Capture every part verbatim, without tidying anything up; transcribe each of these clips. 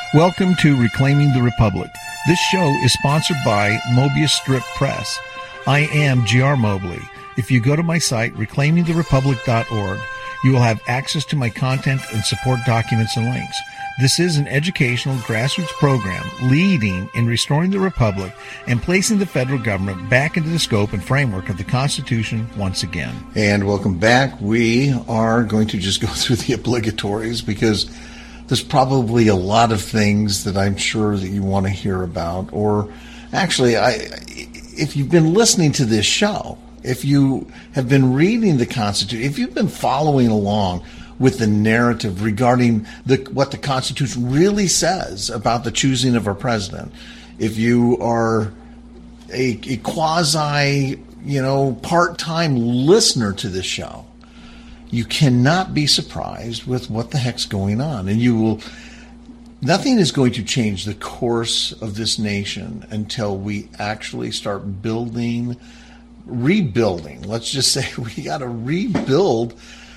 Welcome to Reclaiming the Republic. This show is sponsored by Mobius Strip Press. I am G R Mobley. If you go to my site, reclaiming the republic dot org, you will have access to my content and support documents and links. This is an educational grassroots program leading in restoring the republic and placing the federal government back into the scope and framework of the Constitution once again. And welcome back. We are going to just go through the obligatories because there's probably a lot of things that I'm sure that you want to hear about. Or actually, I, if you've been listening to this show, if you have been reading the Constitution, if you've been following along with the narrative regarding the, what the Constitution really says about the choosing of our president, if you are a, a quasi, you know, part-time listener to this show, you cannot be surprised with what the heck's going on. And you will, nothing is going to change the course of this nation until we actually start building, rebuilding. Let's just say we got to rebuild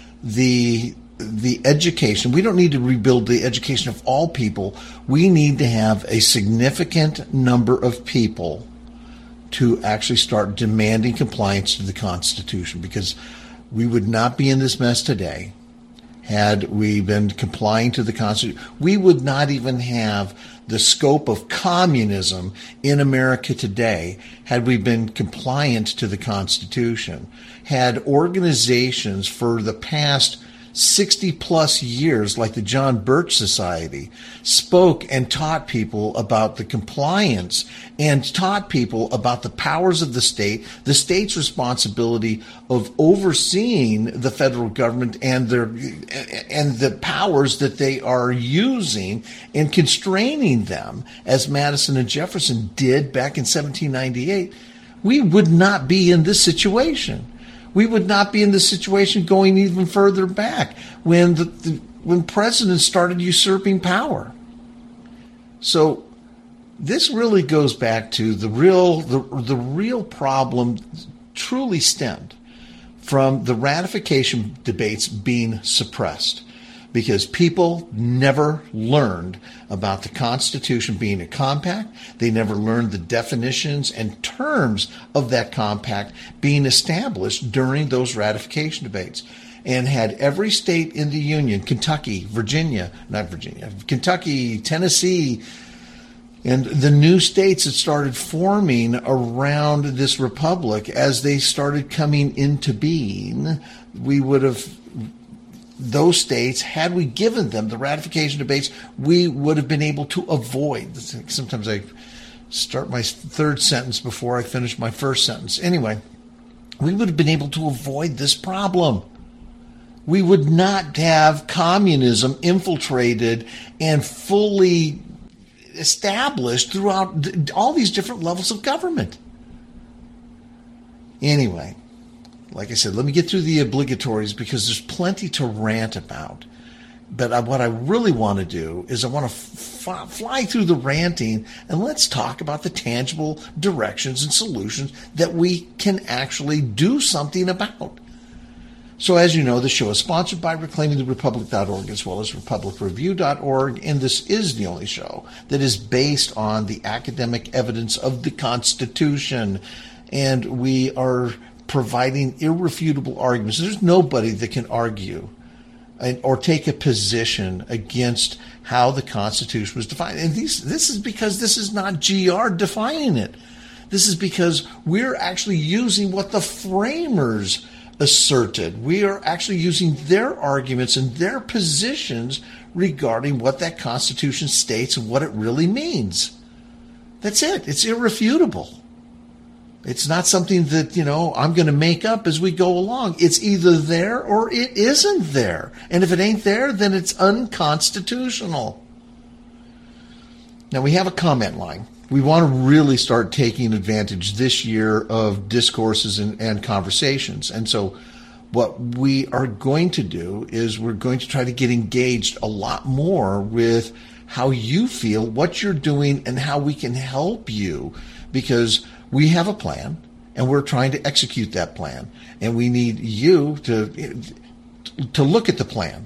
the the education. We don't need to rebuild the education of all people. We need to have a significant number of people to actually start demanding compliance to the Constitution, because we would not be in this mess today had we been complying to the Constitution. We would not even have the scope of communism in America today had we been compliant to the Constitution. Had organizations for the past sixty plus years, like the John Birch Society, spoke and taught people about the compliance and taught people about the powers of the state, the state's responsibility of overseeing the federal government and their and the powers that they are using and constraining them, as Madison and Jefferson did back in seventeen ninety-eight, we would not be in this situation. We would not be in this situation going even further back when the, the when presidents started usurping power. So this really goes back to the real the, the real problem truly stemmed from the ratification debates being suppressed, because people never learned about the Constitution being a compact. They never learned the definitions and terms of that compact being established during those ratification debates. And had every state in the Union, Kentucky, Virginia, not Virginia, Kentucky, Tennessee, and the new states that started forming around this republic, as they started coming into being, we would have, those states, had we given them the ratification debates, we would have been able to avoid. Sometimes I start my third sentence before I finish my first sentence. Anyway, we would have been able to avoid this problem. We would not have communism infiltrated and fully established throughout all these different levels of government. Anyway, like I said, let me get through the obligatories because there's plenty to rant about. But I, what I really want to do is I want to f- fly through the ranting and let's talk about the tangible directions and solutions that we can actually do something about. So as you know, the show is sponsored by reclaiming the republic dot org as well as republic review dot org, and this is the only show that is based on the academic evidence of the Constitution. And we are providing irrefutable arguments. There's nobody that can argue or take a position against how the Constitution was defined. And these, this is because this is not G R defining it. This is because we're actually using what the framers asserted. We are actually using their arguments and their positions regarding what that Constitution states and what it really means. That's it. It's irrefutable. It's not something that, you know, I'm going to make up as we go along. It's either there or it isn't there. And if it ain't there, then it's unconstitutional. Now, we have a comment line. We want to really start taking advantage this year of discourses and, and conversations. And so what we are going to do is we're going to try to get engaged a lot more with how you feel, what you're doing, and how we can help you, because we have a plan and we're trying to execute that plan. And we need you to, to look at the plan,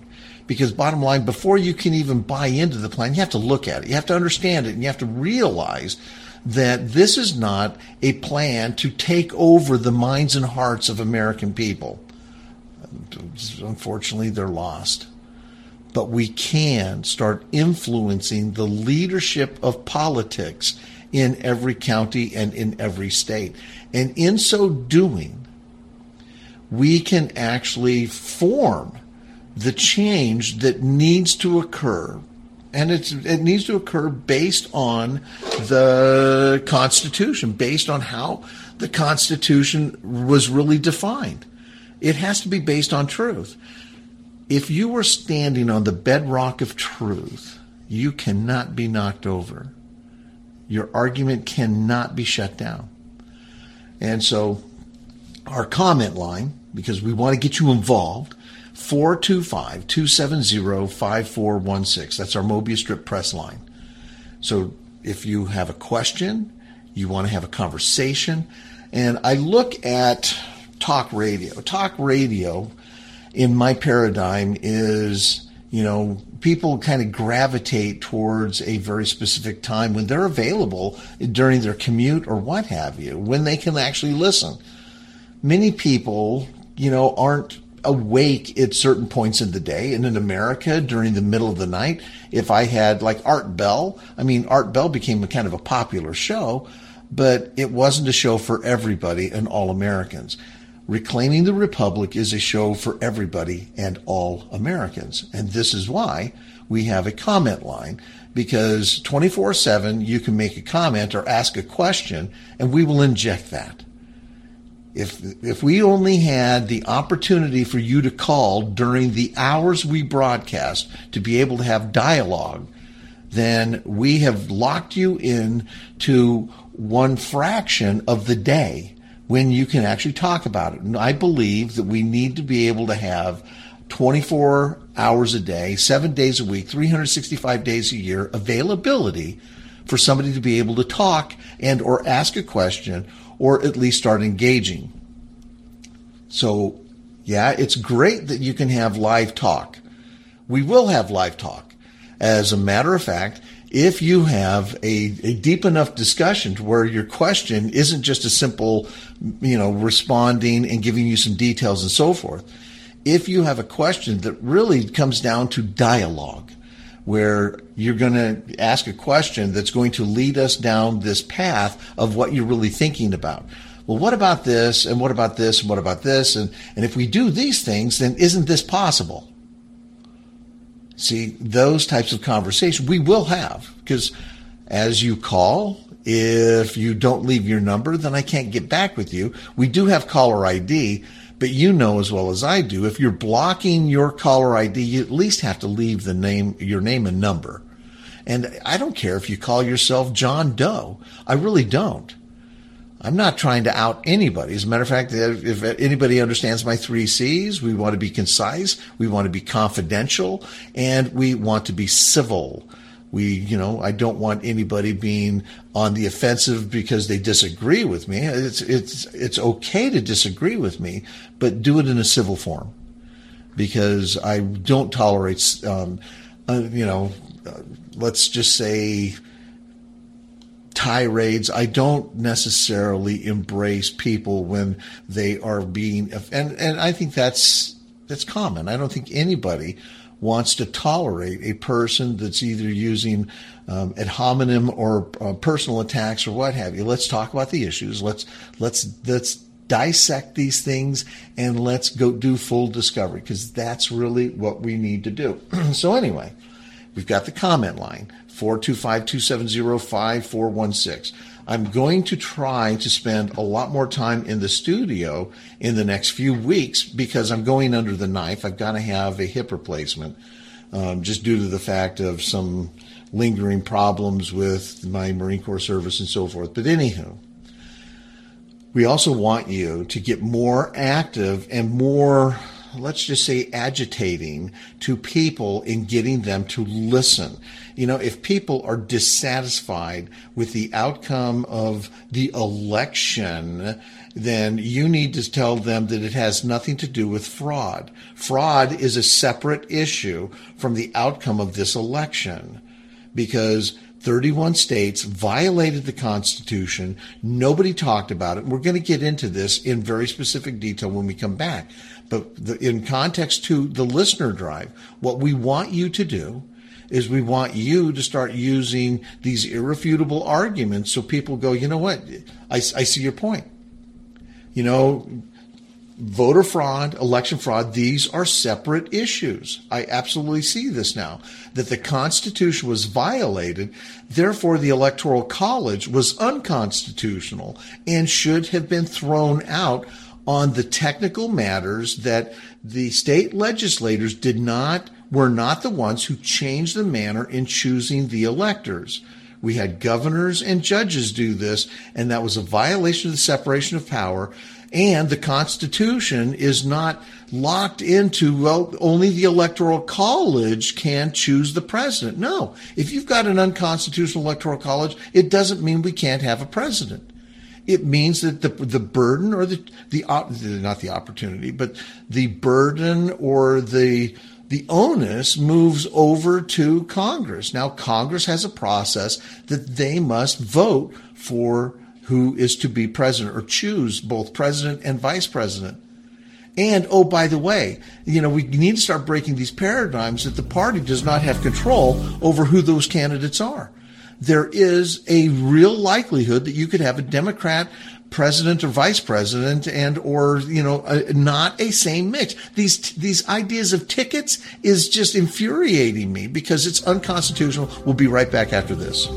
Because bottom line, before you can even buy into the plan, you have to look at it. You have to understand it, and you have to realize that this is not a plan to take over the minds and hearts of American people. Unfortunately, they're lost. But we can start influencing the leadership of politics in every county and in every state. And in so doing, we can actually form the change that needs to occur. And it's, it needs to occur based on the Constitution, based on how the Constitution was really defined. It has to be based on truth. If you are standing on the bedrock of truth, you cannot be knocked over. Your argument cannot be shut down. And so our comment line, because we want to get you involved, four two five, two seven zero, five four one six. That's our Mobius Strip press line. So if you have a question, you want to have a conversation, and I look at talk radio. Talk radio, in my paradigm, is, you know, people kind of gravitate towards a very specific time when they're available during their commute or what have you, when they can actually listen. Many people, you know, aren't awake at certain points in the day. And in America, during the middle of the night, if I had like Art Bell, I mean, Art Bell became a kind of a popular show, but it wasn't a show for everybody and all Americans. Reclaiming the Republic is a show for everybody and all Americans. And this is why we have a comment line, because twenty-four seven you can make a comment or ask a question, and we will inject that. If if we only had the opportunity for you to call during the hours we broadcast to be able to have dialogue, then we have locked you in to one fraction of the day when you can actually talk about it. And I believe that we need to be able to have twenty-four hours a day, seven days a week, three hundred sixty-five days a year availability for somebody to be able to talk and or ask a question, or at least start engaging. So, yeah, it's great that you can have live talk. We will have live talk. As a matter of fact, if you have a, a deep enough discussion to where your question isn't just a simple, you know, responding and giving you some details and so forth, if you have a question that really comes down to dialogue, where you're going to ask a question that's going to lead us down this path of what you're really thinking about. Well, what about this, and what about this, and what about this? And, and if we do these things, then isn't this possible? See, those types of conversations we will have, because as you call, if you don't leave your number, then I can't get back with you. We do have caller I D, but you know as well as I do, if you're blocking your caller I D, you at least have to leave the name, your name and number. And I don't care if you call yourself John Doe. I really don't. I'm not trying to out anybody. As a matter of fact, if anybody understands my three C's, we want to be concise, we want to be confidential, and we want to be civil. We, you know, I don't want anybody being on the offensive because they disagree with me. It's, it's, it's okay to disagree with me, but do it in a civil form, because I don't tolerate, um, uh, you know, uh, let's just say, tirades. I don't necessarily embrace people when they are being, and, and I think that's, that's common. I don't think anybody wants to tolerate a person that's either using um, ad hominem or uh, personal attacks or what have you. Let's talk about the issues. Let's, let's, let's dissect these things, and let's go do full discovery, because that's really what we need to do. So anyway, we've got the comment line, four two five, two seven zero, five four one six. I'm going to try to spend a lot more time in the studio in the next few weeks, because I'm going under the knife. I've got to have a hip replacement, um, just due to the fact of some lingering problems with my Marine Corps service and so forth. But anywho, we also want you to get more active and more, let's just say, agitating to people in getting them to listen. You know, if people are dissatisfied with the outcome of the election then you need to tell them that it has nothing to do with fraud. Fraud is a separate issue from the outcome of this election, because thirty-one states violated the Constitution. Nobody talked about it. We're going to get into this in very specific detail when we come back. But the, in context to the listener drive, what we want you to do is we want you to start using these irrefutable arguments so people go, you know what, I, I see your point. You know, voter fraud, election fraud, these are separate issues. I absolutely see this now, that the Constitution was violated. Therefore, the Electoral College was unconstitutional and should have been thrown out on the technical matters that the state legislators did not, were not the ones who changed the manner in choosing the electors. We had governors and judges do this, and that was a violation of the separation of power. And the Constitution is not locked into, well, only the Electoral College can choose the president. No, if you've got an unconstitutional Electoral College, it doesn't mean we can't have a president. It means that the the burden or the, the not the opportunity, but the burden or the the onus moves over to Congress. Now, Congress has a process that they must vote for who is to be president or choose both president and vice president. And, oh, by the way, you know, we need to start breaking these paradigms that the party does not have control over who those candidates are. There is a real likelihood that you could have a Democrat president or vice president and or, you know, a, not a same mix. These these ideas of tickets is just infuriating me because it's unconstitutional. We'll be right back after this.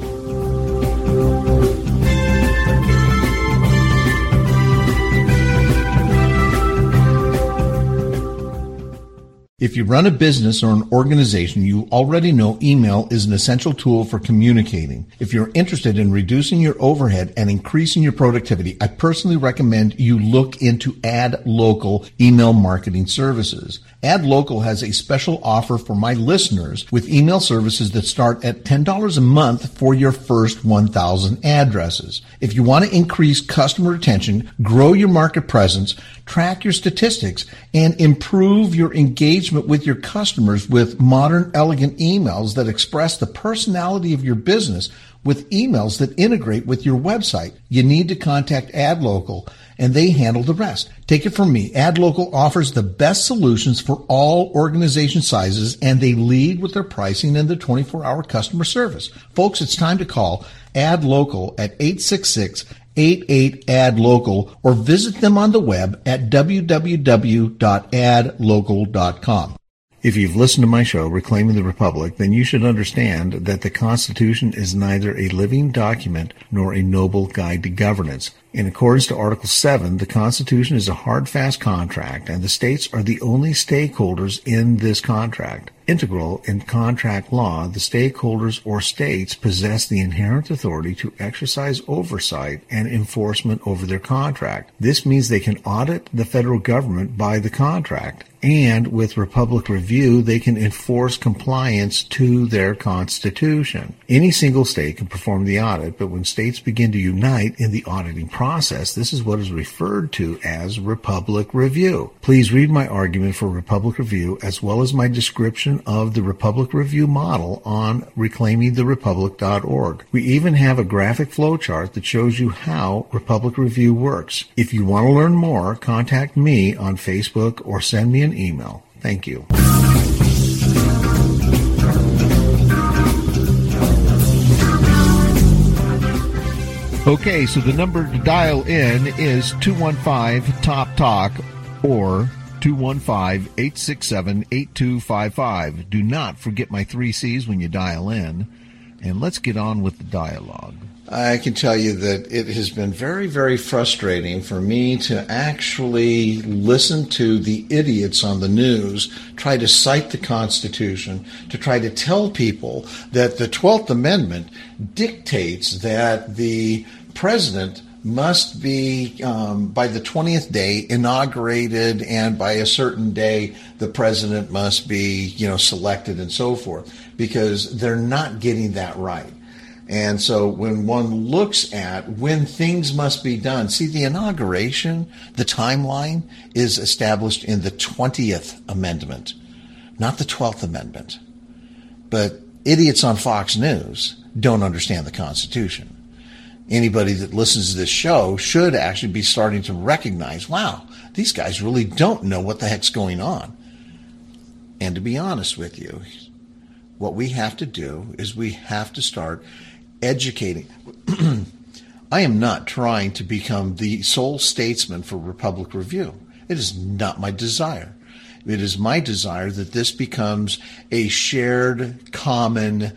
If you run a business or an organization, you already know email is an essential tool for communicating. If you're interested in reducing your overhead and increasing your productivity, I personally recommend you look into AdLocal email marketing services. AdLocal has a special offer for my listeners with email services that start at ten dollars a month for your first one thousand addresses. If you want to increase customer retention, grow your market presence, track your statistics, and improve your engagement with your customers with modern, elegant emails that express the personality of your business with emails that integrate with your website, you need to contact AdLocal, and they handle the rest. Take it from me. AdLocal offers the best solutions for all organization sizes, and they lead with their pricing and their twenty-four hour customer service. Folks, it's time to call AdLocal at eight six six, eight eight, A D local or visit them on the web at w w w dot ad local dot com. If you've listened to my show, Reclaiming the Republic, then you should understand that the Constitution is neither a living document nor a noble guide to governance. In accordance to Article seven, the Constitution is a hard, fast contract, and the states are the only stakeholders in this contract. Integral in contract law, the stakeholders or states possess the inherent authority to exercise oversight and enforcement over their contract. This means they can audit the federal government by the contract, and with Republic Review, they can enforce compliance to their Constitution. Any single state can perform the audit, but when states begin to unite in the auditing process, this is what is referred to as Republic Review. Please read my argument for Republic Review as well as my description of the Republic Review model on reclaiming the republic dot org. We even have a graphic flowchart that shows you how Republic Review works. If you want to learn more, contact me on Facebook or send me an email. Thank you. Okay, so the number to dial in is two one five, T O P Talk or two one five, eight six seven, eight two five five. Do not forget my three C's when you dial in, and let's get on with the dialogue. I can tell you that it has been very, very frustrating for me to actually listen to the idiots on the news try to cite the Constitution, to try to tell people that the twelfth Amendment dictates that the president must be, um, by the twentieth day, inaugurated, and by a certain day, the president must be, you know, selected and so forth, because they're not getting that right. And so when one looks at when things must be done, see, the inauguration, the timeline is established in the twentieth Amendment, not the twelfth Amendment. But idiots on Fox News don't understand the Constitution. Anybody that listens to this show should actually be starting to recognize, wow, these guys really don't know what the heck's going on. And to be honest with you, what we have to do is we have to start educating. I am not trying to become the sole statesman for Republic Review. It is not my desire. It is my desire that this becomes a shared, common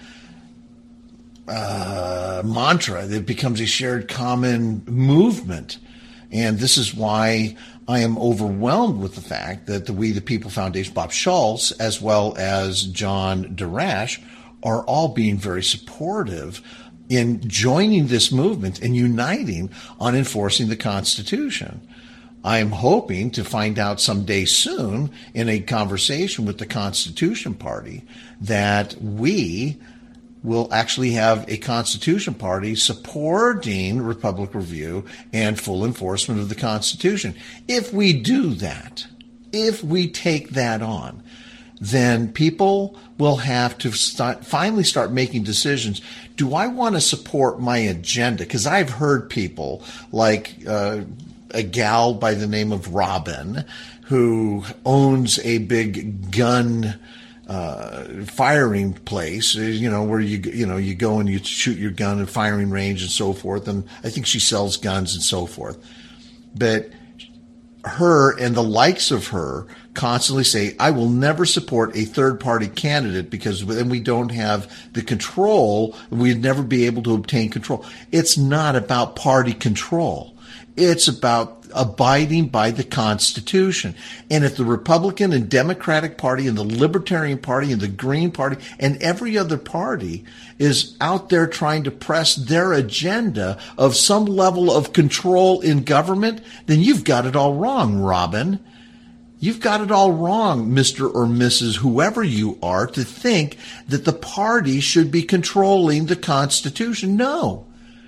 uh, mantra. That it becomes a shared, common movement. And this is why I am overwhelmed with the fact that the We the People Foundation, Bob Schultz, as well as John Darash, are all being very supportive in joining this movement and uniting on enforcing the Constitution. I am hoping to find out someday soon in a conversation with the Constitution Party that we will actually have a Constitution Party supporting Republic Review and full enforcement of the Constitution. If we do that, if we take that on, then people will have to start, finally start making decisions. Do I want to support my agenda? Because I've heard people like uh, a gal by the name of Robin, who owns a big gun uh, firing place, you know, where you, you know, you go and you shoot your gun at firing range and so forth. And I think she sells guns and so forth. But her and the likes of her constantly say, I will never support a third-party candidate because then we don't have the control. We'd never be able to obtain control. It's not about party control. It's about abiding by the Constitution. And if the Republican and Democratic Party and the Libertarian Party and the Green Party and every other party is out there trying to press their agenda of some level of control in government, then you've got it all wrong, Robin. You've got it all wrong, Mister or Missus whoever you are, to think that the party should be controlling the Constitution. No.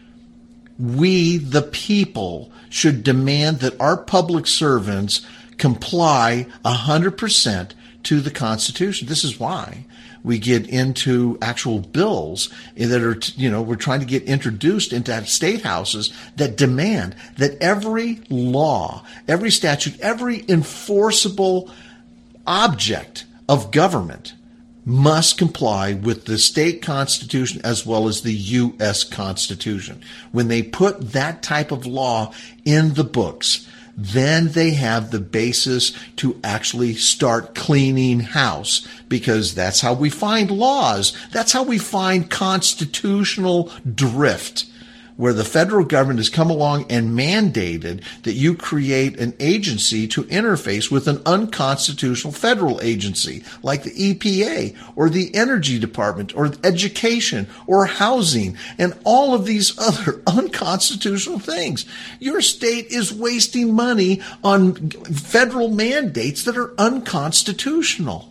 We, the people, should demand that our public servants comply one hundred percent to the Constitution. This is why we get into actual bills that are, you know, we're trying to get introduced into state houses that demand that every law, every statute, every enforceable object of government must comply with the state constitution as well as the U S Constitution. When they put that type of law in the books, then they have the basis to actually start cleaning house, because that's how we find laws. That's how we find constitutional drift, where the federal government has come along and mandated that you create an agency to interface with an unconstitutional federal agency like the E P A or the Energy Department or education or housing and all of these other unconstitutional things. Your state is wasting money on federal mandates that are unconstitutional.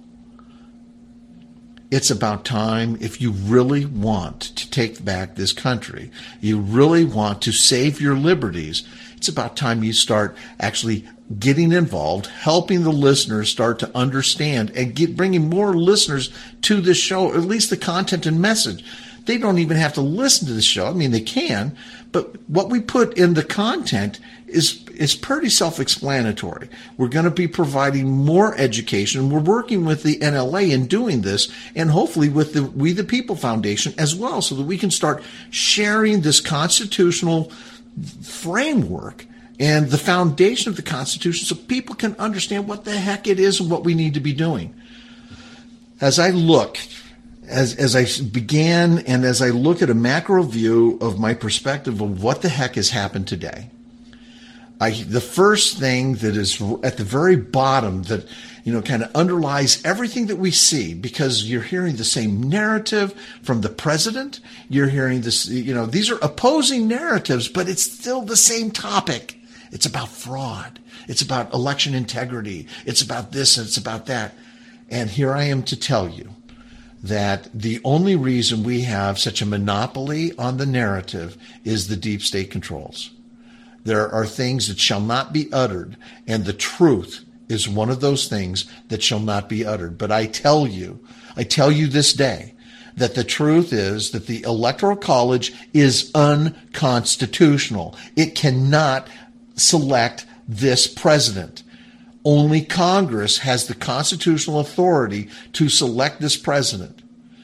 It's about time, if you really want to take back this country, you really want to save your liberties, it's about time you start actually getting involved, helping the listeners start to understand and get, bringing more listeners to this show, at least the content and message. They don't even have to listen to the show. I mean, they can, but what we put in the content is is pretty self-explanatory. We're going to be providing more education. We're working with the N L A in doing this, and hopefully with the We the People Foundation as well, so that we can start sharing this constitutional framework and the foundation of the Constitution so people can understand what the heck it is and what we need to be doing. As I look As as I began and as I look at a macro view of my perspective of what the heck has happened today, I, the first thing that is at the very bottom that, you know, kind of underlies everything that we see, because you're hearing the same narrative from the president, you're hearing this, you know, these are opposing narratives, but it's still the same topic. It's about fraud. It's about election integrity. It's about this and it's about that. And here I am to tell you that the only reason we have such a monopoly on the narrative is the deep state controls. There are things that shall not be uttered, and the truth is one of those things that shall not be uttered. But I tell you, I tell you this day, that the truth is that the Electoral College is unconstitutional. It cannot select this president. Only Congress has the constitutional authority to select this president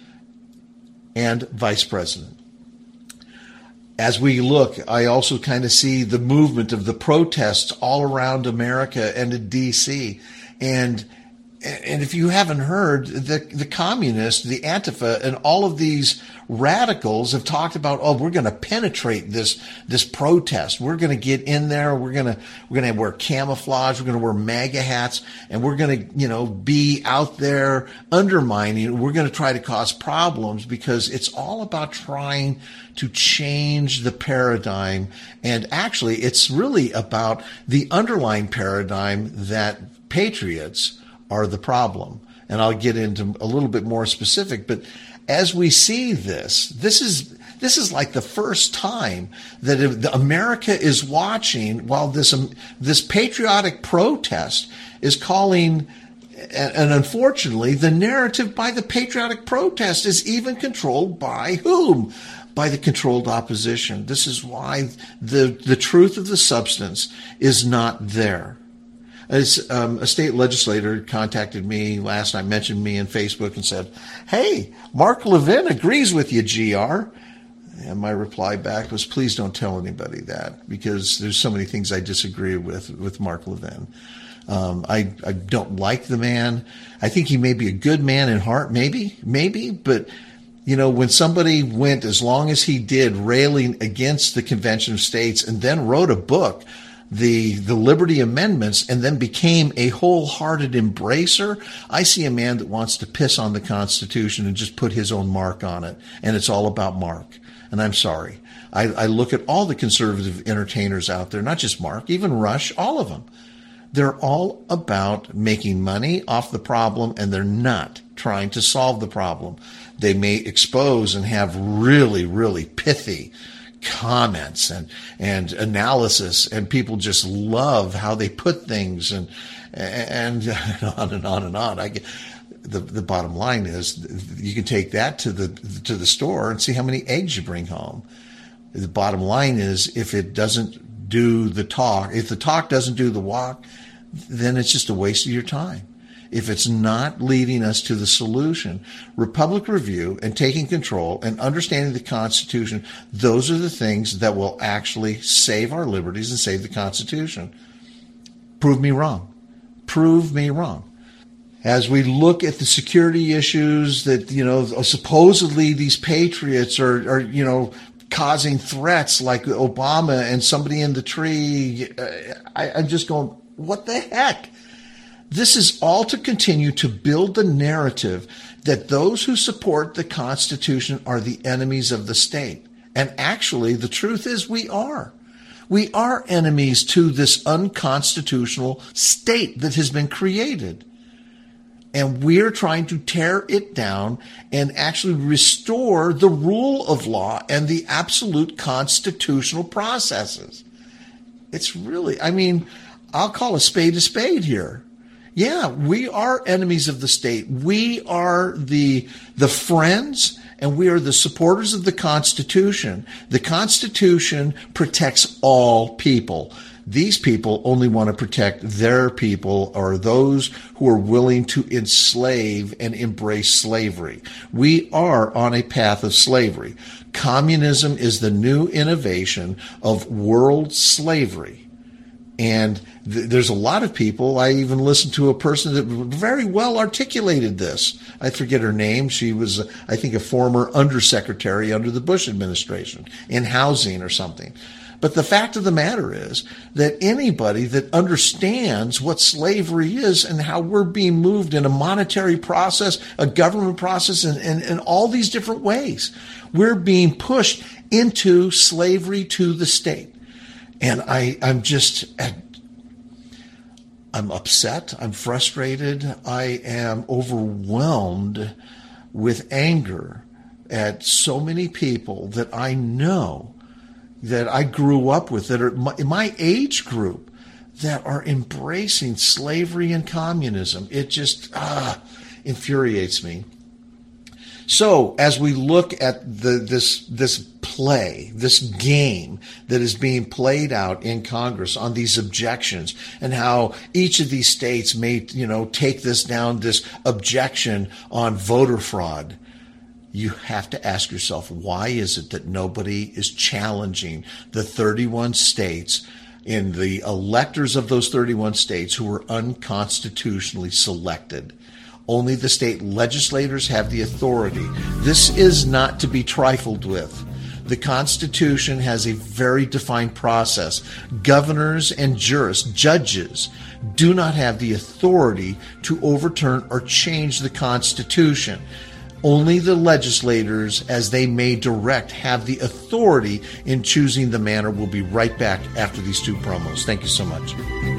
and vice president. As we look, I also kind of see the movement of the protests all around America and in D C. And and if you haven't heard, the the communists, the Antifa, and all of these radicals have talked about, oh, we're going to penetrate this this protest. We're going to get in there. We're going to we're going to wear camouflage. We're going to wear MAGA hats, and we're going to, you know, be out there undermining. We're going to try to cause problems because it's all about trying to change the paradigm. And actually, it's really about the underlying paradigm that patriots are the problem. And I'll get into a little bit more specific, but as we see this, this is this is like the first time that America is watching while this um, this patriotic protest is calling, and unfortunately, the narrative by the patriotic protest is even controlled by whom? By the controlled opposition. This is why the the truth of the substance is not there. As, um, a state legislator contacted me last night, mentioned me in Facebook and said, hey, Mark Levin agrees with you, G R. And my reply back was, please don't tell anybody that, because there's so many things I disagree with with Mark Levin. Um, I, I don't like the man. I think he may be a good man in heart, maybe, maybe, but you know, when somebody went as long as he did railing against the Convention of States and then wrote a book, the the Liberty Amendments, and then became a wholehearted embracer, I see a man that wants to piss on the Constitution and just put his own mark on it. And it's all about Mark. And I'm sorry. I, I look at all the conservative entertainers out there, not just Mark, even Rush, all of them. They're all about making money off the problem, and they're not trying to solve the problem. They may expose and have really, really pithy comments and and analysis, and people just love how they put things, and and on and on and on. I get, the the bottom line is you can take that to the to the store and see how many eggs you bring home. The bottom line is, if it doesn't do the talk, if the talk doesn't do the walk, then it's just a waste of your time. If it's not leading us to the solution, Republic Review and taking control and understanding the Constitution, those are the things that will actually save our liberties and save the Constitution. Prove me wrong. Prove me wrong. As we look at the security issues that, you know, supposedly these patriots are, are you know, causing threats like Obama and somebody in the tree, I, I'm just going, what the heck? This is all to continue to build the narrative that those who support the Constitution are the enemies of the state. And actually, the truth is we are. We are enemies to this unconstitutional state that has been created. And we're trying to tear it down and actually restore the rule of law and the absolute constitutional processes. It's really, I mean, I'll call a spade a spade here. Yeah, we are enemies of the state. We are the the friends, and we are the supporters of the Constitution. The Constitution protects all people. These people only want to protect their people, or those who are willing to enslave and embrace slavery. We are on a path of slavery. Communism is the new innovation of world slavery. And th- there's a lot of people. I even listened to a person that very well articulated this. I forget her name. She was, I think, a former undersecretary under the Bush administration in housing or something. But the fact of the matter is that anybody that understands what slavery is and how we're being moved in a monetary process, a government process, and, and, and all these different ways, we're being pushed into slavery to the state. And I, I'm just, I'm upset. I'm frustrated. I am overwhelmed with anger at so many people that I know, that I grew up with, that are in my age group, that are embracing slavery and communism. It just ah, infuriates me. So as we look at the, this this play, this game that is being played out in Congress on these objections, and how each of these states may, you know, take this down, this objection on voter fraud, you have to ask yourself, why is it that nobody is challenging the thirty-one states in the electors of those thirty-one states who were unconstitutionally selected? Only the state legislators have the authority. This is not to be trifled with. The Constitution has a very defined process. Governors and jurists, judges, do not have the authority to overturn or change the Constitution. Only the legislators, as they may direct, have the authority in choosing the manner. We'll be right back after these two promos. Thank you so much.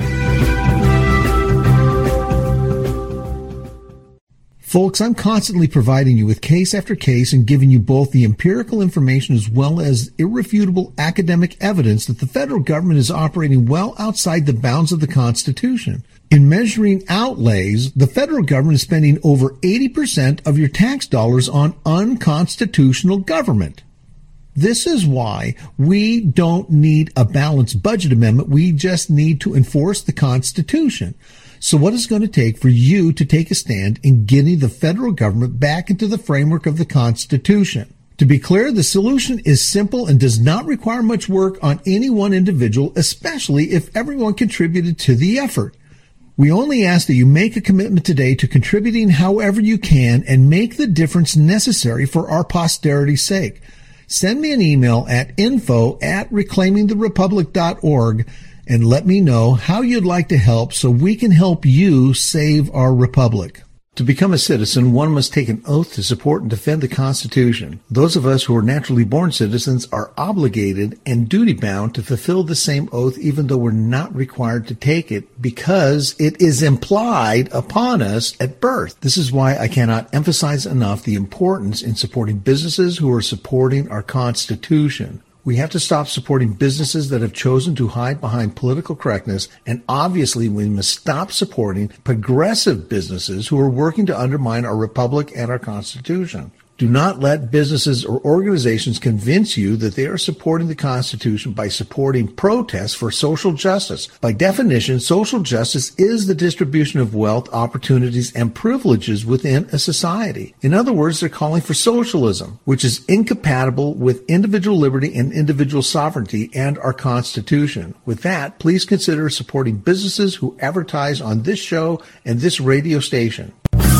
Folks, I'm constantly providing you with case after case and giving you both the empirical information as well as irrefutable academic evidence that the federal government is operating well outside the bounds of the Constitution. In measuring outlays, the federal government is spending over eighty percent of your tax dollars on unconstitutional government. This is why we don't need a balanced budget amendment. We just need to enforce the Constitution. So what is it going to take for you to take a stand in getting the federal government back into the framework of the Constitution? To be clear, the solution is simple and does not require much work on any one individual, especially if everyone contributed to the effort. We only ask that you make a commitment today to contributing however you can and make the difference necessary for our posterity's sake. Send me an email at info at reclaiming the republic dot org and let me know how you'd like to help so we can help you save our republic. To become a citizen, one must take an oath to support and defend the Constitution. Those of us who are naturally born citizens are obligated and duty-bound to fulfill the same oath even though we're not required to take it because it is implied upon us at birth. This is why I cannot emphasize enough the importance in supporting businesses who are supporting our Constitution. We have to stop supporting businesses that have chosen to hide behind political correctness, and obviously we must stop supporting progressive businesses who are working to undermine our republic and our Constitution. Do not let businesses or organizations convince you that they are supporting the Constitution by supporting protests for social justice. By definition, social justice is the distribution of wealth, opportunities, and privileges within a society. In other words, they're calling for socialism, which is incompatible with individual liberty and individual sovereignty and our Constitution. With that, please consider supporting businesses who advertise on this show and this radio station.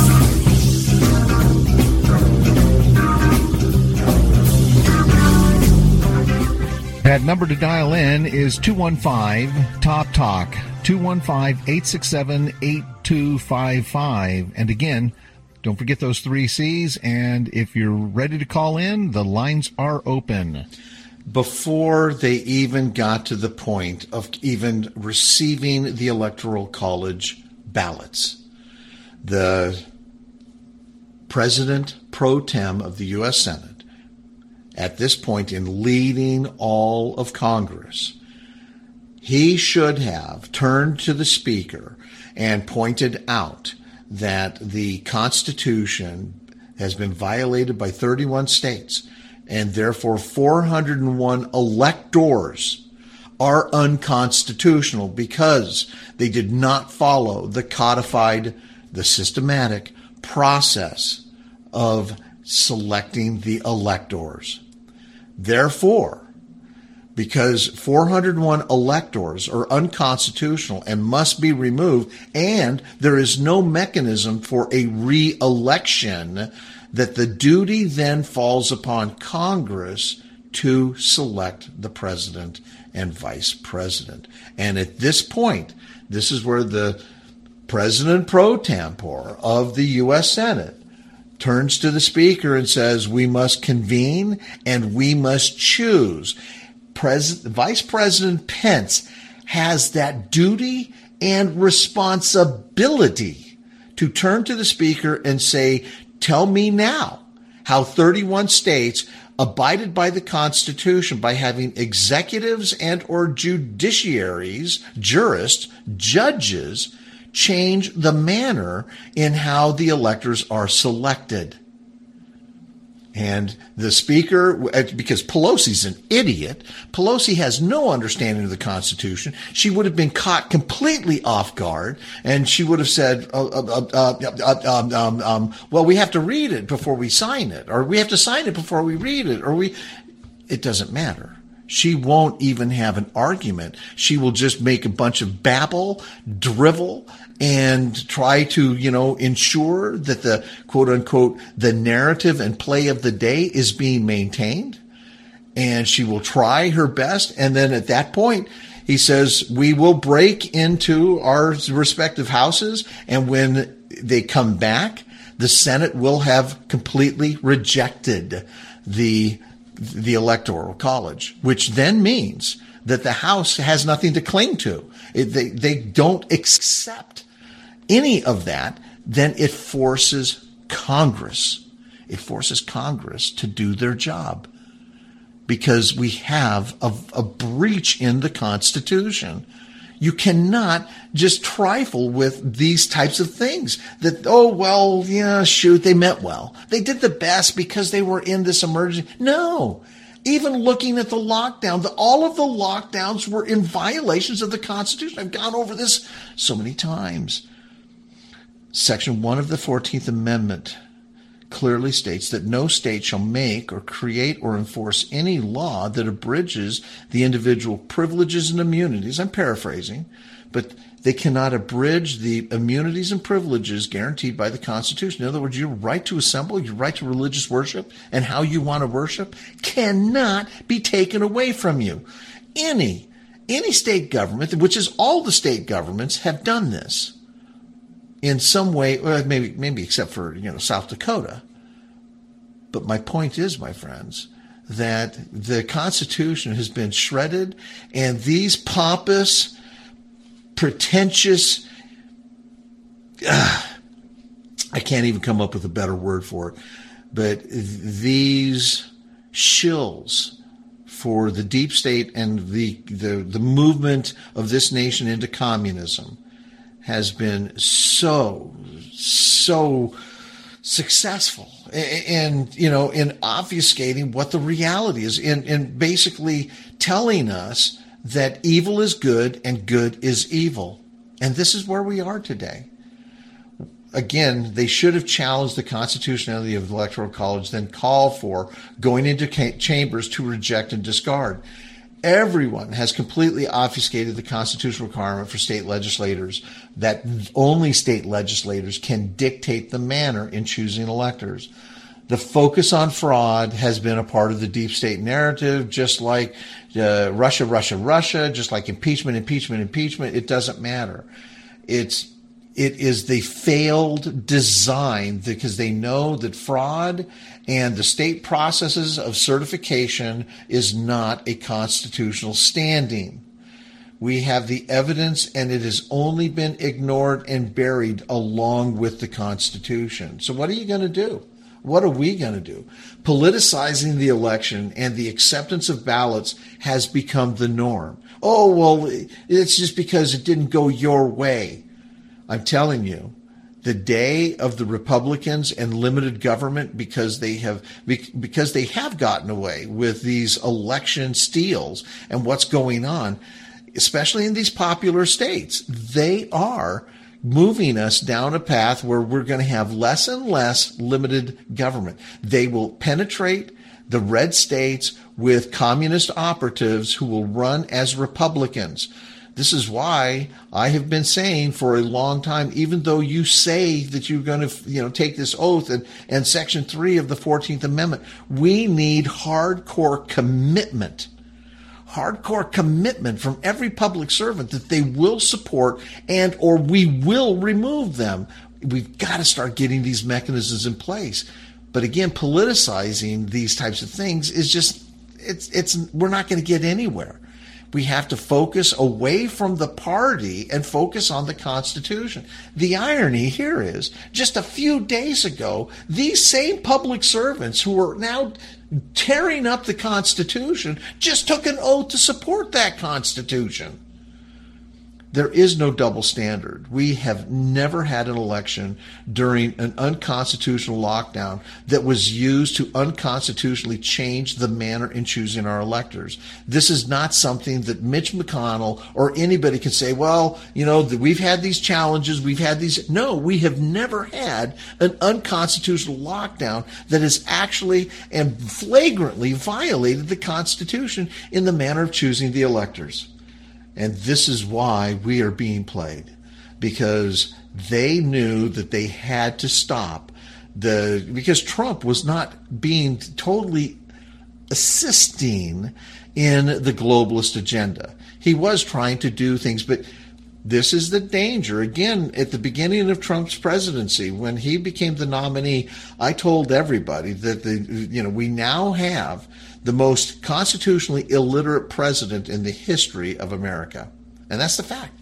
That number to dial in is two one five, T O P, TALK, two one five, eight six seven, eight two five five. And again, don't forget those three C's, and if you're ready to call in, the lines are open. Before they even got to the point of even receiving the Electoral College ballots, the President pro tem of the U S Senate, at this point in leading all of Congress, he should have turned to the Speaker and pointed out that the Constitution has been violated by thirty-one states, and therefore four hundred one electors are unconstitutional because they did not follow the codified, the systematic process of selecting the electors. Therefore, because four hundred one electors are unconstitutional and must be removed, and there is no mechanism for a re-election, that the duty then falls upon Congress to select the president and vice president. And at this point, this is where the president pro tempore of the U S Senate turns to the Speaker and says, we must convene and we must choose. Pres- Vice President Pence has that duty and responsibility to turn to the Speaker and say, Tell me now how thirty-one states abided by the Constitution by having executives and or judiciaries, jurists, judges change the manner in how the electors are selected. And the speaker, because Pelosi's an idiot, Pelosi has no understanding of the Constitution. She would have been caught completely off guard, and she would have said, uh, uh, uh, uh, um, um, um, well, we have to read it before we sign it, or we have to sign it before we read it, or we, it doesn't matter. She won't even have an argument. She will just make a bunch of babble, drivel, and try to, you know, ensure that the quote unquote, the narrative and play of the day is being maintained. And she will try her best. And then at that point, he says, we will break into our respective houses. And when they come back, the Senate will have completely rejected the the Electoral College, which then means that the House has nothing to cling to. It, they, they don't accept any of that. Then it forces Congress. It forces Congress to do their job, because we have a, a breach in the Constitution. You cannot just trifle with these types of things that, oh, well, yeah, shoot, they meant well. They did the best because they were in this emergency. No, even looking at the lockdown, the, all of the lockdowns were in violations of the Constitution. I've gone over this so many times. Section one of the fourteenth Amendment clearly states that no state shall make or create or enforce any law that abridges the individual privileges and immunities. I'm paraphrasing, but they cannot abridge the immunities and privileges guaranteed by the Constitution. In other words, your right to assemble, your right to religious worship, and how you want to worship cannot be taken away from you. Any, any state government, which is all the state governments, have done this in some way, well, maybe maybe except for, you know, South Dakota. But my point is, my friends, that the Constitution has been shredded, and these pompous, pretentious, uh, I can't even come up with a better word for it, but these shills for the deep state and the the, the movement of this nation into communism has been so, so successful and, you know, in obfuscating what the reality is, in, in basically telling us that evil is good and good is evil. And this is where we are today. Again, they should have challenged the constitutionality of the Electoral College, then call for going into chambers to reject and discard. Everyone has completely obfuscated the constitutional requirement for state legislators that only state legislators can dictate the manner in choosing electors. The focus on fraud has been a part of the deep state narrative, just like uh, Russia, Russia, Russia, just like impeachment, impeachment, impeachment. It doesn't matter. It's It is the failed design, because they know that fraud and the state processes of certification is not a constitutional standing. We have the evidence, and it has only been ignored and buried along with the Constitution. So what are you going to do? What are we going to do? Politicizing the election and the acceptance of ballots has become the norm. Oh, well, it's just because it didn't go your way. I'm telling you, the day of the Republicans and limited government, because they have because they have gotten away with these election steals and what's going on, especially in these popular states, they are moving us down a path where we're going to have less and less limited government. They will penetrate the red states with communist operatives who will run as Republicans. This is why I have been saying for a long time, even though you say that you're going to, you know, take this oath and, and Section three of the fourteenth Amendment, we need hardcore commitment, hardcore commitment from every public servant that they will support and or we will remove them. We've got to start getting these mechanisms in place. But again, politicizing these types of things is just, it's, it's, we're not going to get anywhere. We have to focus away from the party and focus on the Constitution. The irony here is, just a few days ago, these same public servants who are now tearing up the Constitution just took an oath to support that Constitution. There is no double standard. We have never had an election during an unconstitutional lockdown that was used to unconstitutionally change the manner in choosing our electors. This is not something that Mitch McConnell or anybody can say, well, you know, we've had these challenges, we've had these. No, we have never had an unconstitutional lockdown that has actually and flagrantly violated the Constitution in the manner of choosing the electors. And this is why we are being played, because they knew that they had to stop the, because Trump was not being totally assisting in the globalist agenda. He was trying to do things, but this is the danger. Again, at the beginning of Trump's presidency, when he became the nominee, I told everybody that the, you know, we now have the most constitutionally illiterate president in the history of America. And that's the fact.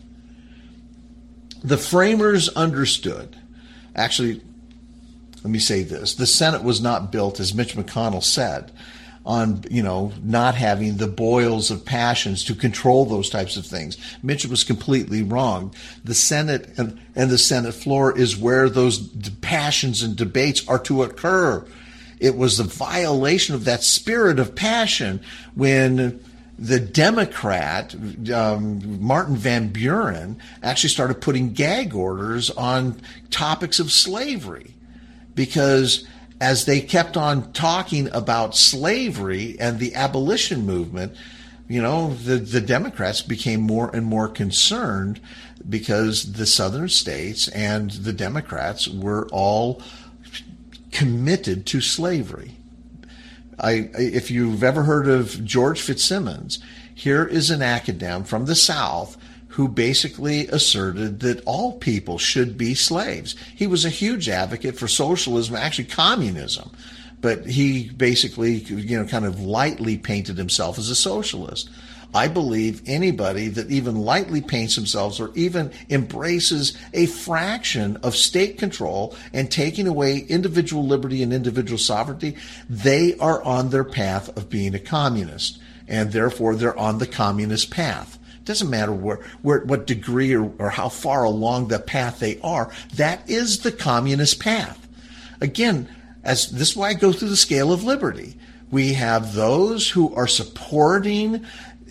The framers understood. Actually, let me say this. The Senate was not built, as Mitch McConnell said, on, you know, not having the boils of passions to control those types of things. Mitch was completely wrong. The Senate and, and the Senate floor is where those passions and debates are to occur. It was a violation of that spirit of passion when the Democrat, um, Martin Van Buren, actually started putting gag orders on topics of slavery, because as they kept on talking about slavery and the abolition movement, you know, the, the Democrats became more and more concerned because the southern states and the Democrats were all committed to slavery. I, if you've ever heard of George Fitzsimmons, here is an academic from the South who basically asserted that all people should be slaves. He was a huge advocate for socialism, actually communism, but he basically, you know, kind of lightly painted himself as a socialist. I believe anybody that even lightly paints themselves or even embraces a fraction of state control and taking away individual liberty and individual sovereignty, they are on their path of being a communist, and therefore they're on the communist path. It doesn't matter where, where, what degree or, or how far along the path they are. That is the communist path. Again, as this is why I go through the scale of liberty. We have those who are supporting,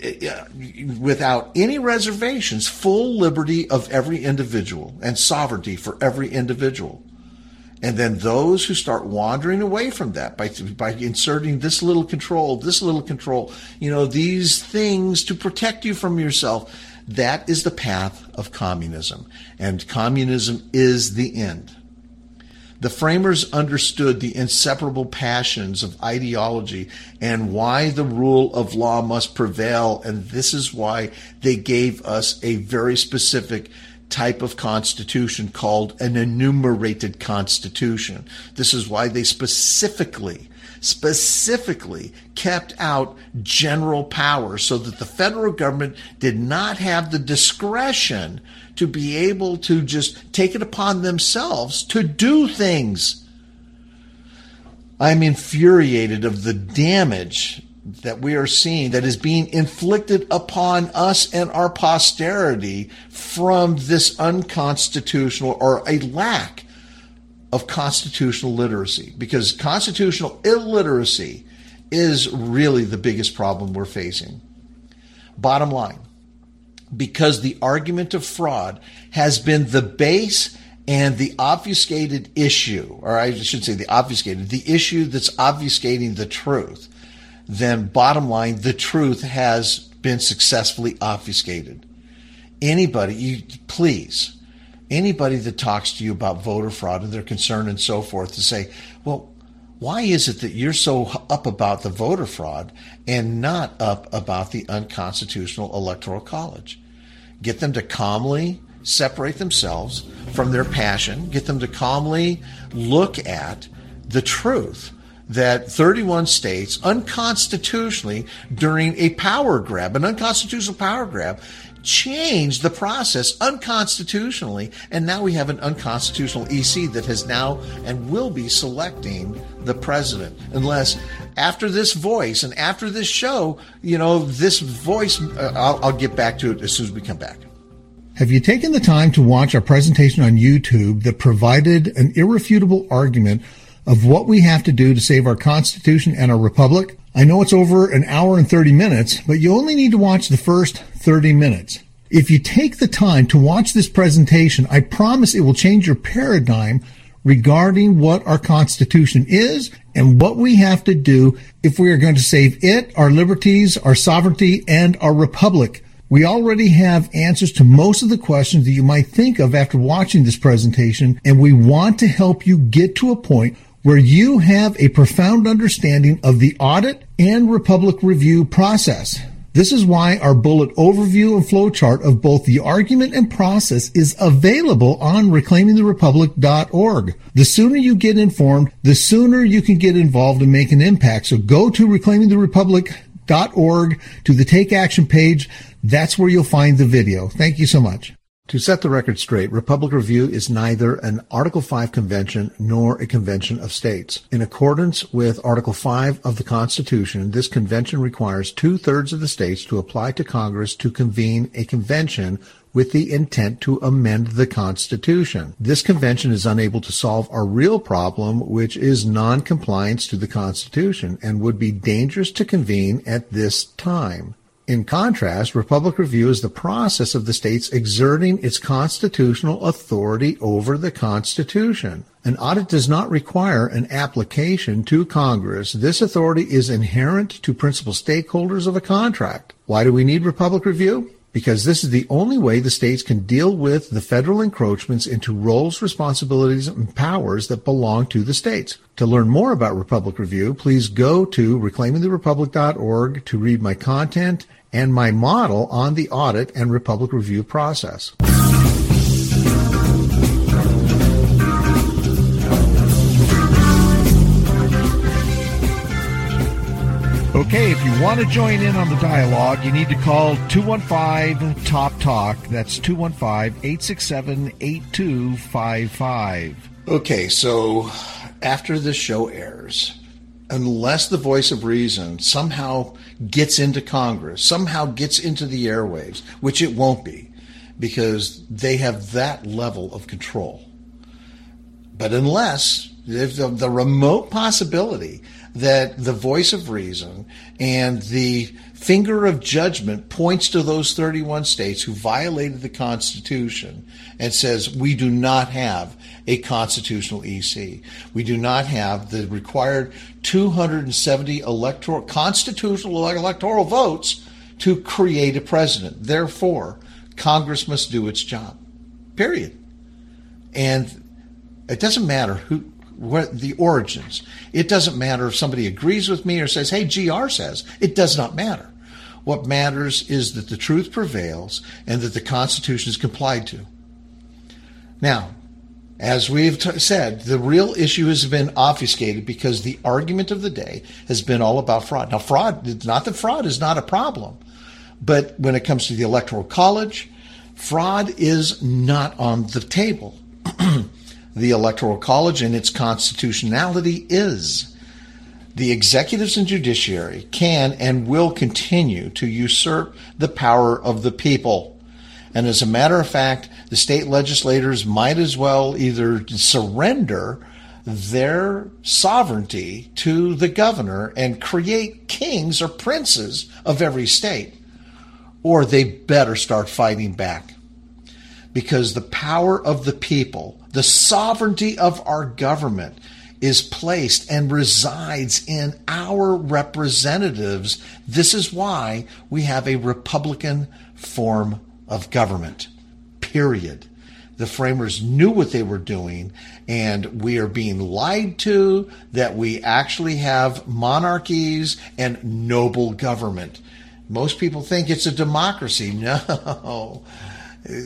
without any reservations, full liberty of every individual and sovereignty for every individual. And then those who start wandering away from that by, by inserting this little control, this little control, you know, these things to protect you from yourself, that is the path of communism. And communism is the end. The framers understood the inseparable passions of ideology and why the rule of law must prevail, and this is why they gave us a very specific type of constitution called an enumerated constitution. This is why they specifically, specifically kept out general power so that the federal government did not have the discretion to be able to just take it upon themselves to do things. I'm infuriated of the damage that we are seeing that is being inflicted upon us and our posterity from this unconstitutional or a lack of constitutional literacy, because constitutional illiteracy is really the biggest problem we're facing. Bottom line, because the argument of fraud has been the base and the obfuscated issue, or I should say the obfuscated, the issue that's obfuscating the truth, then bottom line, the truth has been successfully obfuscated. Anybody, you, please, anybody that talks to you about voter fraud and their concern and so forth, to say, well, why is it that you're so up about the voter fraud and not up about the unconstitutional electoral college? Get them to calmly separate themselves from their passion. Get them to calmly look at the truth. that thirty-one states unconstitutionally, during a power grab, an unconstitutional power grab, changed the process unconstitutionally, and now we have an unconstitutional E C that has now and will be selecting the president, unless after this voice and after this show, you know, this voice, uh, I'll, I'll get back to it as soon as we come back. Have you taken the time to watch our presentation on YouTube that provided an irrefutable argument of what we have to do to save our Constitution and our Republic? I know it's over an hour and thirty minutes, but you only need to watch the first thirty minutes. If you take the time to watch this presentation, I promise it will change your paradigm regarding what our Constitution is and what we have to do if we are going to save it, our liberties, our sovereignty, and our Republic. We already have answers to most of the questions that you might think of after watching this presentation, and we want to help you get to a point where you have a profound understanding of the audit and Republic review process. This is why our bullet overview and flowchart of both the argument and process is available on reclaiming the republic dot org. The sooner you get informed, the sooner you can get involved and make an impact. So go to reclaiming the republic dot org to the Take Action page. That's where you'll find the video. Thank you so much. To set the record straight, Republic Review is neither an Article five convention nor a convention of states. In accordance with Article five of the Constitution, this convention requires two-thirds of the states to apply to Congress to convene a convention with the intent to amend the Constitution. This convention is unable to solve our real problem, which is non-compliance to the Constitution, and would be dangerous to convene at this time. In contrast, Republic Review is the process of the states exerting its constitutional authority over the Constitution. An audit does not require an application to Congress. This authority is inherent to principal stakeholders of a contract. Why do we need Republic Review? Because this is the only way the states can deal with the federal encroachments into roles, responsibilities, and powers that belong to the states. To learn more about Republic Review, please go to reclaiming the republic dot org to read my content and my model on the audit and Republic Review process. Okay, if you want to join in on the dialogue, you need to call two one five top talk. That's two one five, eight six seven, eight two five five. Okay, so after this show airs, unless the voice of reason somehow gets into Congress, somehow gets into the airwaves, which it won't be, because they have that level of control. But unless there's the, the remote possibility that the voice of reason and the finger of judgment points to those thirty-one states who violated the Constitution and says, we do not have a constitutional E C. We do not have the required two hundred seventy electoral, constitutional electoral votes to create a president. Therefore, Congress must do its job. Period. And it doesn't matter who, what the origins. It doesn't matter if somebody agrees with me or says, hey, G R says. It does not matter. What matters is that the truth prevails and that the Constitution is complied to. Now, as we've t- said, the real issue has been obfuscated because the argument of the day has been all about fraud. Now, fraud, it's not that fraud is not a problem, but when it comes to the Electoral College, fraud is not on the table. The Electoral College and its constitutionality is. The executives and judiciary can and will continue to usurp the power of the people. And as a matter of fact, the state legislators might as well either surrender their sovereignty to the governor and create kings or princes of every state, or they better start fighting back. Because the power of the people, the sovereignty of our government, is placed and resides in our representatives. This is why we have a Republican form of government, period. The framers knew what they were doing, and we are being lied to that we actually have monarchies and noble government. Most people think it's a democracy. No.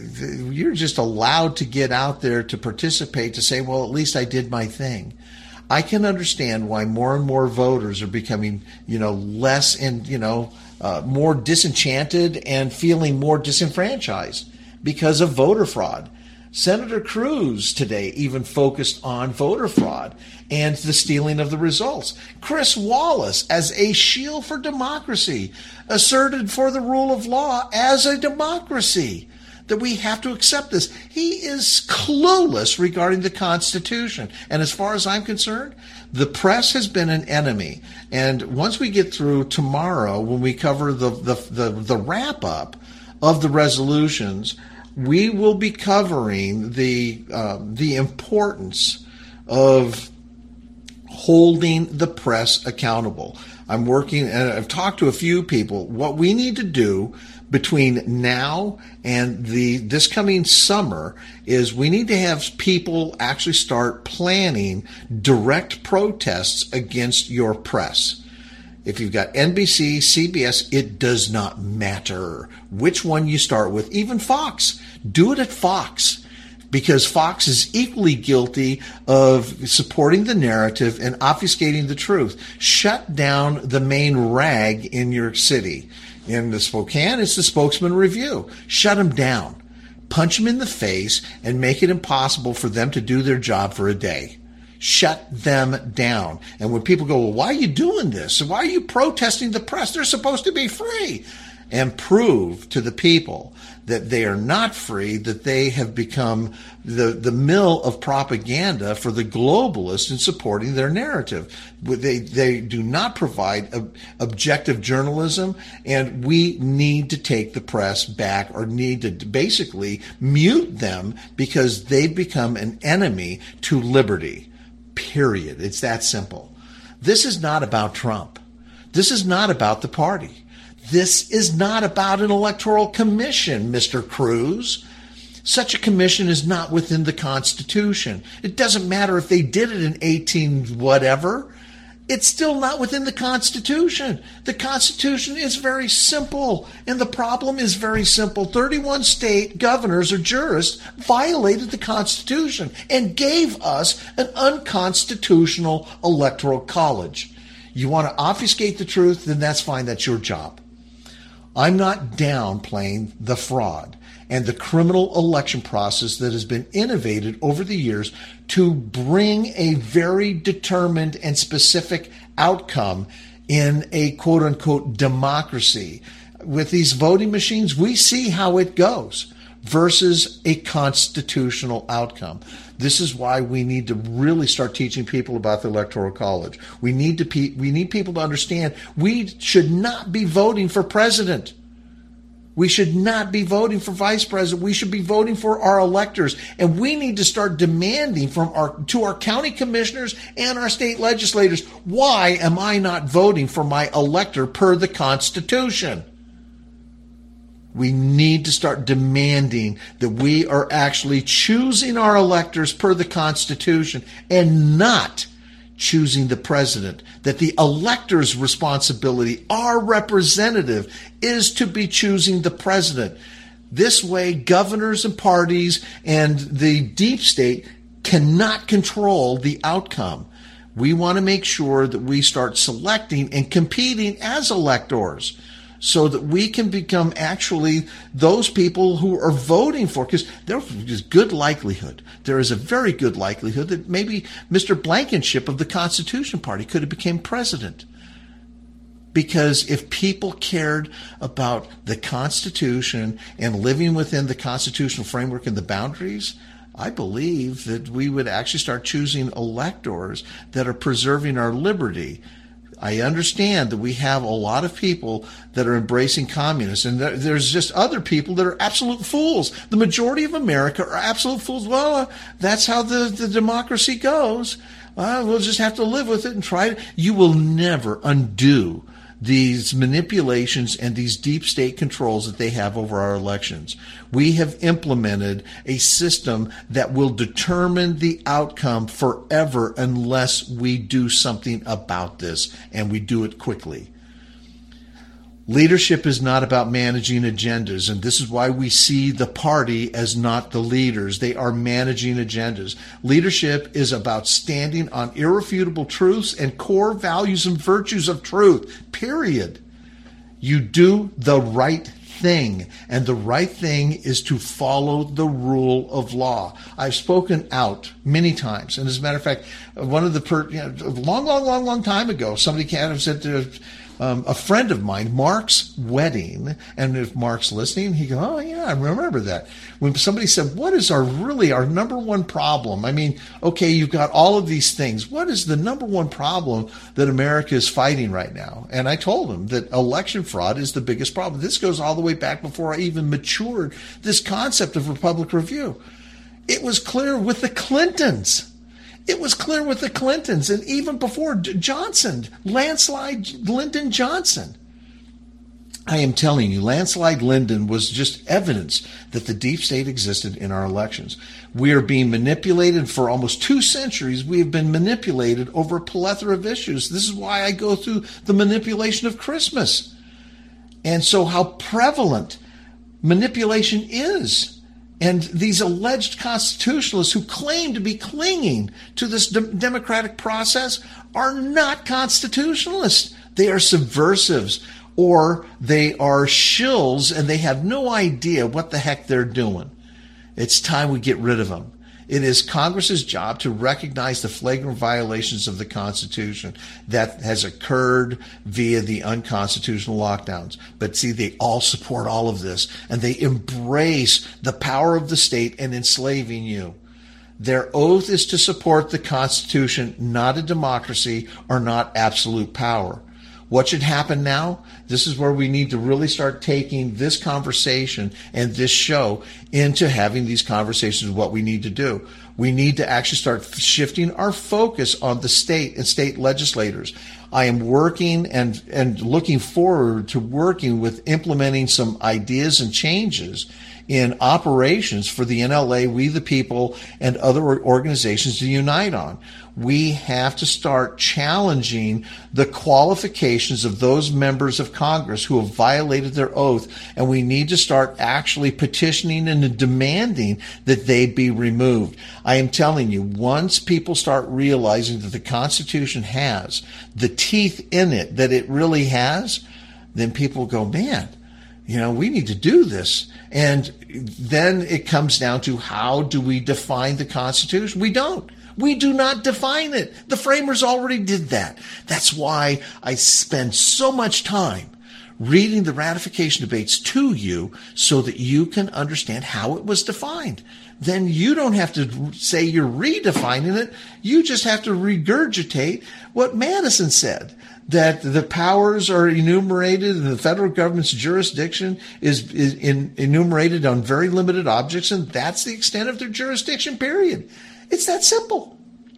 You're just allowed to get out there to participate, to say, well, at least I did my thing. I can understand why more and more voters are becoming, you know, less and, you know, uh, more disenchanted and feeling more disenfranchised because of voter fraud. Senator Cruz today even focused on voter fraud and the stealing of the results. Chris Wallace, as a shield for democracy, asserted for the rule of law as a democracy, that we have to accept this. He is clueless regarding the Constitution. And as far as I'm concerned, the press has been an enemy. And once we get through tomorrow, when we cover the, the, the, the wrap-up of the resolutions, we will be covering the uh, the importance of holding the press accountable. I'm working, and I've talked to a few people. What we need to do between now and the this coming summer is we need to have people actually start planning direct protests against your press. If you've got N B C, C B S, it does not matter which one you start with. Even Fox. Do it at Fox, because Fox is equally guilty of supporting the narrative and obfuscating the truth. Shut down the main rag in your city. In the Spokane, it's the Spokesman Review. Shut them down. Punch them in the face and make it impossible for them to do their job for a day. Shut them down. And when people go, well, why are you doing this? Why are you protesting the press? They're supposed to be free. And prove to the people that they are not free, that they have become the, the mill of propaganda for the globalists in supporting their narrative. They, they do not provide ob- objective journalism, and we need to take the press back, or need to basically mute them, because they've become an enemy to liberty. Period. It's that simple. This is not about Trump. This is not about the party. This is not about an electoral commission, Mister Cruz. Such a commission is not within the Constitution. It doesn't matter if they did it in eighteen whatever. It's still not within the Constitution. The Constitution is very simple, and the problem is very simple. thirty-one state governors or jurists violated the Constitution and gave us an unconstitutional electoral college. You want to obfuscate the truth, then that's fine. That's your job. I'm not downplaying the fraud and the criminal election process that has been innovated over the years to bring a very determined and specific outcome in a quote-unquote democracy. With these voting machines, we see how it goes versus a constitutional outcome. This is why we need to really start teaching people about the Electoral College. We need to pe- we need people to understand we should not be voting for president. We should not be voting for vice president. We should be voting for our electors. And we need to start demanding from our to our county commissioners and our state legislators, why am I not voting for my elector per the Constitution? We need to start demanding that we are actually choosing our electors per the Constitution and not choosing the president. That the elector's responsibility, our representative, is to be choosing the president. This way, governors and parties and the deep state cannot control the outcome. We want to make sure that we start selecting and competing as electors, so that we can become actually those people who are voting for, because there is good likelihood, there is a very good likelihood that maybe Mister Blankenship of the Constitution Party could have become president. Because if people cared about the Constitution and living within the constitutional framework and the boundaries, I believe that we would actually start choosing electors that are preserving our liberty. I understand that we have a lot of people that are embracing communists, and there's just other people that are absolute fools. The majority of America are absolute fools. Well, uh, that's how the, the democracy goes. Uh, we'll just have to live with it and try it. You will never undo these manipulations and these deep state controls that they have over our elections. We have implemented a system that will determine the outcome forever unless we do something about this, and we do it quickly. Leadership is not about managing agendas, and this is why we see the party as not the leaders. They are managing agendas. Leadership is about standing on irrefutable truths and core values and virtues of truth, period. You do the right thing, and the right thing is to follow the rule of law. I've spoken out many times, and as a matter of fact, one of the, per, you know, a long, long, long, long time ago, somebody kind of said to Um, a friend of mine, Mark's wedding, and if Mark's listening, he goes, oh, yeah, I remember that. When somebody said, what is our really our number one problem? I mean, okay, you've got all of these things. What is the number one problem that America is fighting right now? And I told him that election fraud is the biggest problem. This goes all the way back before I even matured this concept of Republic Review. It was clear with the Clintons. It was clear with the Clintons, and even before Johnson, landslide Lyndon Johnson. I am telling you, landslide Lyndon was just evidence that the deep state existed in our elections. We are being manipulated for almost two centuries. We have been manipulated over a plethora of issues. This is why I go through the manipulation of Christmas. And so how prevalent manipulation is. And these alleged constitutionalists who claim to be clinging to this de- democratic process are not constitutionalists. They are subversives, or they are shills, and they have no idea what the heck they're doing. It's time we get rid of them. It is Congress's job to recognize the flagrant violations of the Constitution that has occurred via the unconstitutional lockdowns. But see, they all support all of this, and they embrace the power of the state and enslaving you. Their oath is to support the Constitution, not a democracy or not absolute power. What should happen now? This is where we need to really start taking this conversation and this show into having these conversations of what we need to do. We need to actually start shifting our focus on the state and state legislators. I am working and, and looking forward to working with implementing some ideas and changes in operations for the N L A, We the People, and other organizations to unite on. We have to start challenging the qualifications of those members of Congress who have violated their oath, and we need to start actually petitioning and demanding that they be removed. I am telling you, once people start realizing that the Constitution has the teeth in it that it really has, then people go, man, you know, we need to do this. And then it comes down to, how do we define the Constitution? We don't. We do not define it. The framers already did that. That's why I spend so much time reading the ratification debates to you, so that you can understand how it was defined. Then you don't have to say you're redefining it. You just have to regurgitate what Madison said, that the powers are enumerated and the federal government's jurisdiction is, is in, enumerated on very limited objects, and that's the extent of their jurisdiction, period. It's that simple.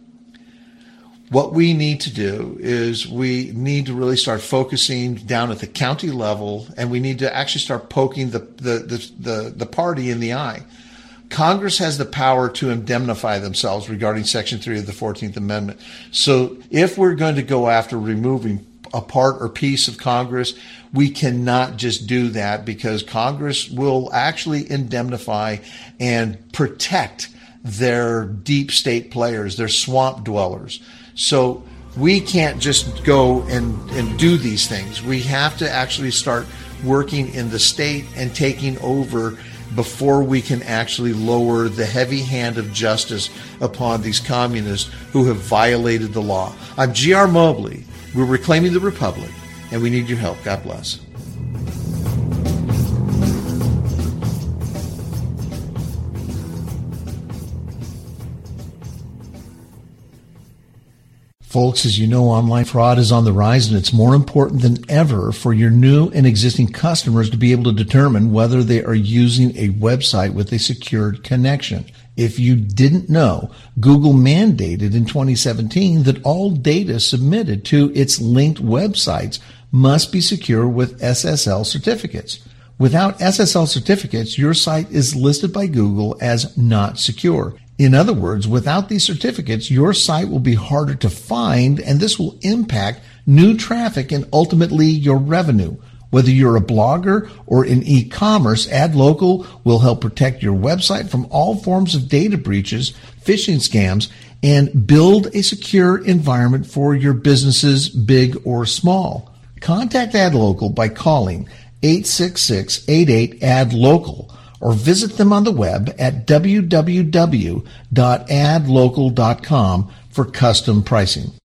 What we need to do is we need to really start focusing down at the county level, and we need to actually start poking the, the, the, the, the party in the eye. Congress has the power to indemnify themselves regarding Section three of the fourteenth Amendment. So if we're going to go after removing a part or piece of Congress, we cannot just do that, because Congress will actually indemnify and protect their deep state players, their swamp dwellers. So we can't just go and, and do these things. We have to actually start working in the state and taking over before we can actually lower the heavy hand of justice upon these communists who have violated the law. I'm G R Mobley. We're reclaiming the Republic, and we need your help. God bless. Folks, as you know, online fraud is on the rise, and it's more important than ever for your new and existing customers to be able to determine whether they are using a website with a secured connection. If you didn't know, Google mandated in twenty seventeen that all data submitted to its linked websites must be secure with S S L certificates. Without S S L certificates, your site is listed by Google as not secure. In other words, without these certificates, your site will be harder to find, and this will impact new traffic and ultimately your revenue. Whether you're a blogger or in e-commerce, AdLocal will help protect your website from all forms of data breaches, phishing scams, and build a secure environment for your businesses, big or small. Contact AdLocal by calling eight six six, eight eight, A D local or visit them on the web at w w w dot ad local dot com for custom pricing.